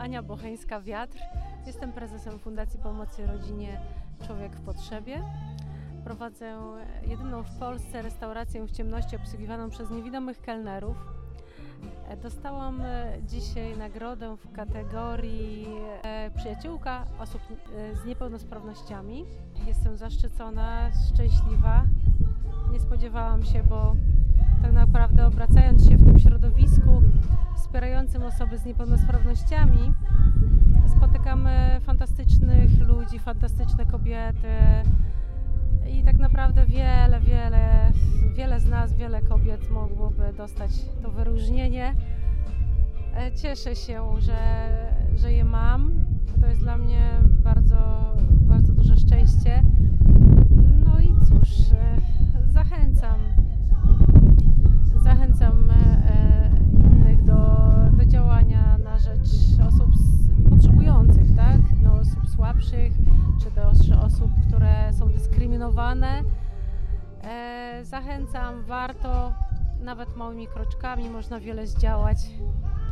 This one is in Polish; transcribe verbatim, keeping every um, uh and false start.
Ania Bocheńska-Wiatr. Jestem prezesem Fundacji Pomocy Rodzinie Człowiek w Potrzebie. Prowadzę jedyną w Polsce restaurację w ciemności obsługiwaną przez niewidomych kelnerów. Dostałam dzisiaj nagrodę w kategorii przyjaciółka osób z niepełnosprawnościami. Jestem zaszczycona, szczęśliwa. Nie spodziewałam się, bo tak naprawdę obracając się w tym środowisku wspierającym osoby z niepełnosprawnościami, spotykamy fantastycznych ludzi, fantastyczne kobiety i tak naprawdę wiele, wiele, wiele z nas, wiele kobiet mogłoby dostać to wyróżnienie. Cieszę się, że, że je mam. To jest dla mnie bardzo, bardzo duże szczęście. No i cóż, zachęcam, zachęcam innych do, do działania na rzecz osób potrzebujących, tak? No, osób słabszych, czy też osób, które są dyskryminowane. Zachęcam, warto, nawet małymi kroczkami można wiele zdziałać.